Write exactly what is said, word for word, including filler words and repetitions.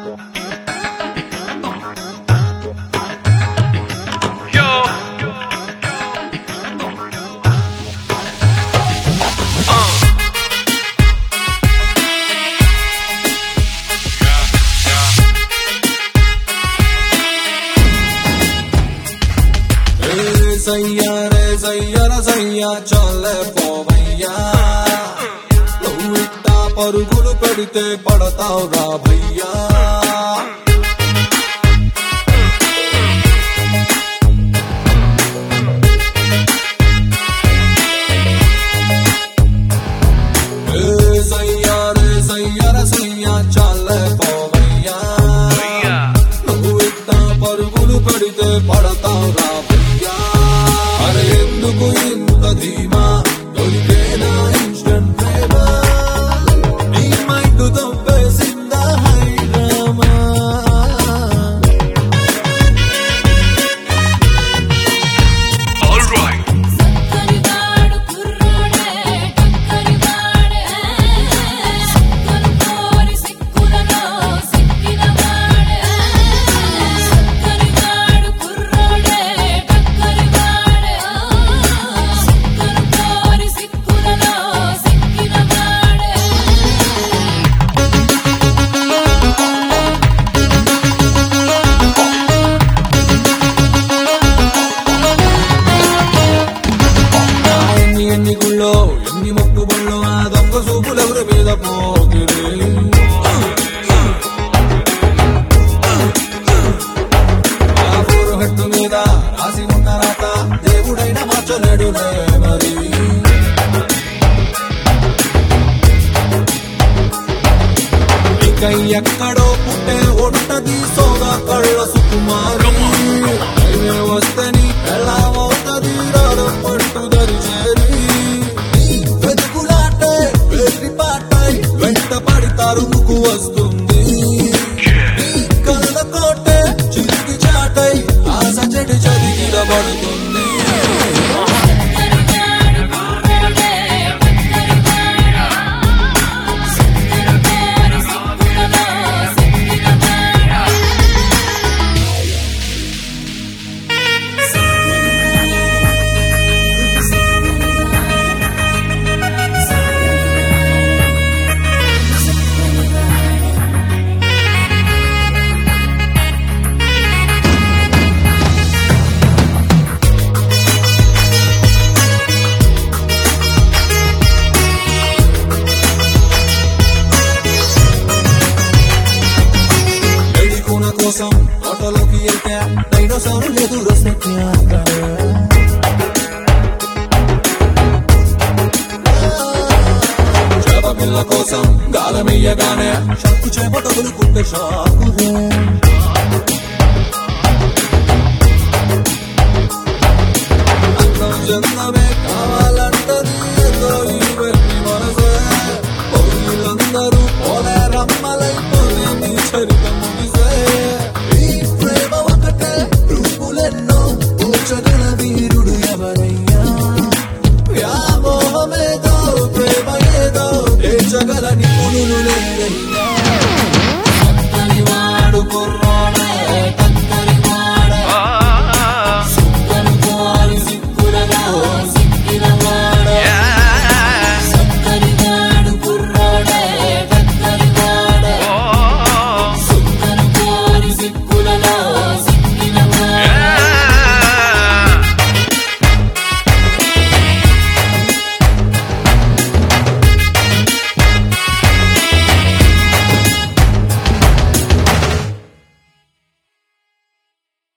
సయ్యా రే సయ్యర సయ్యా చాలే పోవయ్యా నువ్వు ఇట్టా పరుగులు పెడితే పడతావు రా భయ్యా సయ్యా రే సయ్యర సయ్యా చాలే పోవయ్యా నువ్వు ఇట్టా పరుగులు పెడితే పడతావు రా ఎందుకు ఇంత ధీమా దొరికేనా ఇన్స్టెంట్ ప్రేమ నీ మైండ్ దొబ్బేసిందా హైరామా ఎన్ని గుళ్ళో ఎన్ని మొక్కుబళ్ళు ఆ దొంగ చూపులెవరి మీద పోకిరి ఆ పూరు హెట్టు మీద రాసి ఉన్న రాత దేవుడైన మార్చలేడులే మరి ఇక ఎక్కడో పుట్టే ఉంటది సోదా కళ్ళ సుకుమారి వస్తే నీ ఎలా అవుతుంది రాడం పట్టుదరి చేరి వెతుకులాటే వేరి పాటై వెంట పడి తరుముకు వస్తుంది కళ్ళ కోటే చిరిగి చాటై ఆశ చెడి చదిగిల పడుతుంది కోసం ఆటోలోకి వెళ్తే డైనోసార్ ఎదురొస్తే చేప పిల్ల కోసం గాలమయ్యగానే షాకు చేప తగులుకుంటే షాకు